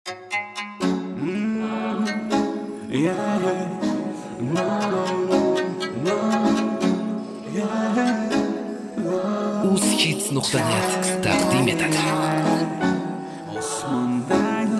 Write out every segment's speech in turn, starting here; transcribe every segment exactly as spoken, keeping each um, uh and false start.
uzhits nuqta net taqdim etadi. Osmondagi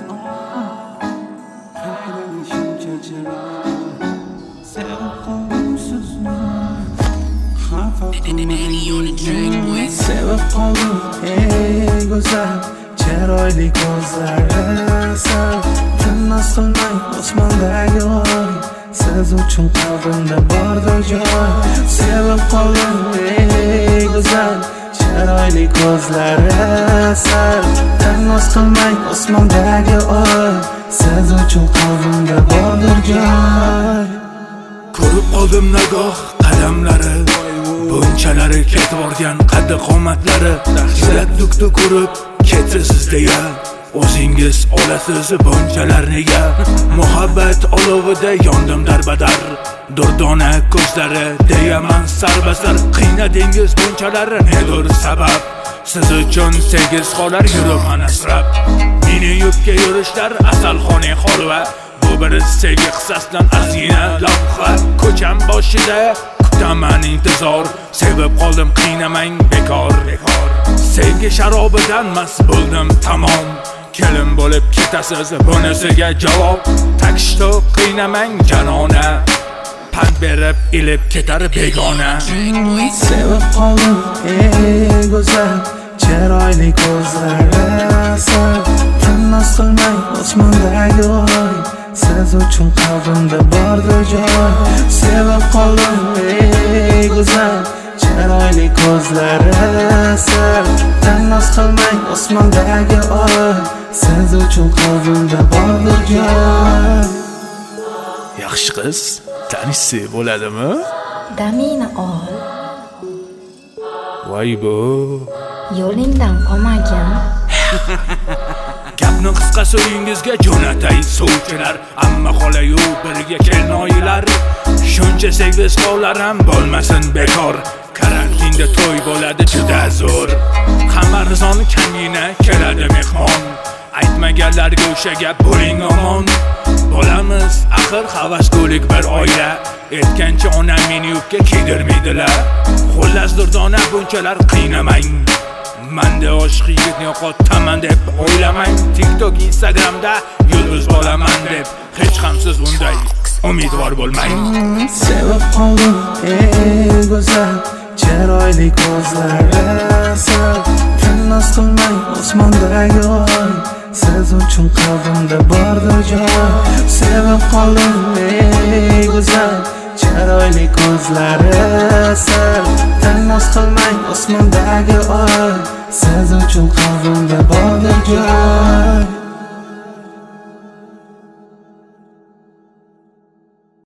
sevib qoldim ey go'zal chiroyli ko'zlari sal tinmas qilmay osmondagi oy siz uchun qalbimda bordir joy. Sevib qoldim ey go'zal chiroyli ko'zlari sal tinmas qilmay osmondagi oy siz uchun qalbimda bordir joy. Ko'rib qoldim nagoh qadamlari, bunchalari ketib borgan qaddi qomatlari. Yurak dukdi ko'rib ketasiz deya o'zingiz olasiz bunchalar nega? Muhabbat olovida yondim darbadar, durdona ko'zlari deyaman sarbasar. Qiynadingiz bunchalarni nedir sabab? Siz uchun segiz qolar yuribman asrab. Meni yubga yurishlar asalxona holva, bu bir sevgi qissasidan ozgina lavha. Ko'cham boshida kutaman intizor, sevib qoldim qiynamang bekor bekor. Sevgi sharobidan mast bo'ldim tamom, kelin bo'lib ketasiz bunisiga javob. Takishto qiynamang janona, pand berib ilib ketar begona. Sevib qoldim ey go'zal chiroyli ko'zlari sal tinmas qilmay osmondagi oy siz uchun qalbimda bordir joy. Sevib qoldim ey go'zal chiroyli ko'zlari sal tinmas qilmay osmondagi oy siz uchun qalbimda bordir joy. Yaxshi qiz, tanishsa bo'ladimi? Damingni ol, Voy bu. yo'lingdan qolmagin. Gapni qisqa so'yingizga jo'natay sovchilar, amma qolayu birga kelnoyilar. Shuncha sevgi qovlar ham bo'lmasin bekor, karantinda to'y bo'ladi juda zo'r. Xamarizon kangina keladi mehmon, aytmaganlarga o'sha gap bo'ling omon. Bo'lamiz axir havasgo'lik bir oila, aytgancha onam meni yubga kiydirmaydilar. Xullas durdona bunchalar qiynamang, manda oshiq yigitni yo'qotaman deb o'ylamang. TikTok, Instagramda yulduz bo'laman deb hech ham siz unday umidvor bo'lmang. Sevib qoldim ey go'zal chiroyli ko'zlari sal tinmas qilmay osmondagi oy siz uchun qalbimda bordir joy. Sevib qoldim ey go'zal chiroyli ko'zlari sal tinmas qilmay osmondagi oy siz uchun qalbimda bordir joy.